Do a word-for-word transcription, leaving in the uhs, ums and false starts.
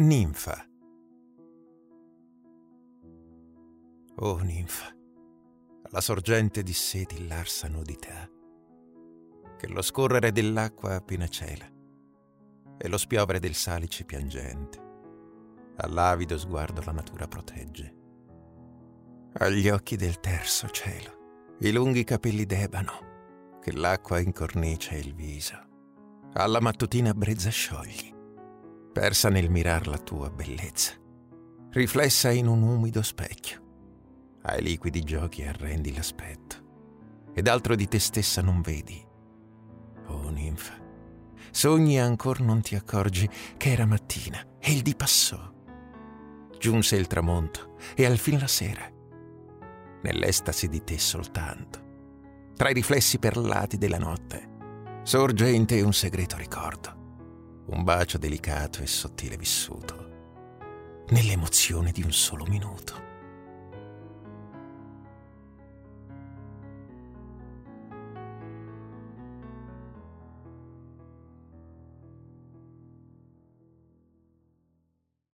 Ninfa. Oh ninfa, la sorgente di seti larsa nudità, che lo scorrere dell'acqua appena cela e lo spiovere del salice piangente all'avido sguardo la natura protegge. Agli occhi del terzo cielo i lunghi capelli d'ebano che l'acqua incornicia il viso, alla mattutina brezza sciogli, persa nel mirar la tua bellezza, riflessa in un umido specchio. Ai liquidi giochi arrendi l'aspetto ed altro di te stessa non vedi. Oh ninfa, sogni e ancor non ti accorgi che era mattina e il dì passò. Giunse il tramonto e al fin la sera, nell'estasi di te soltanto, tra i riflessi perlati della notte, sorge in te un segreto ricordo, un bacio delicato e sottile vissuto, nell'emozione di un solo minuto.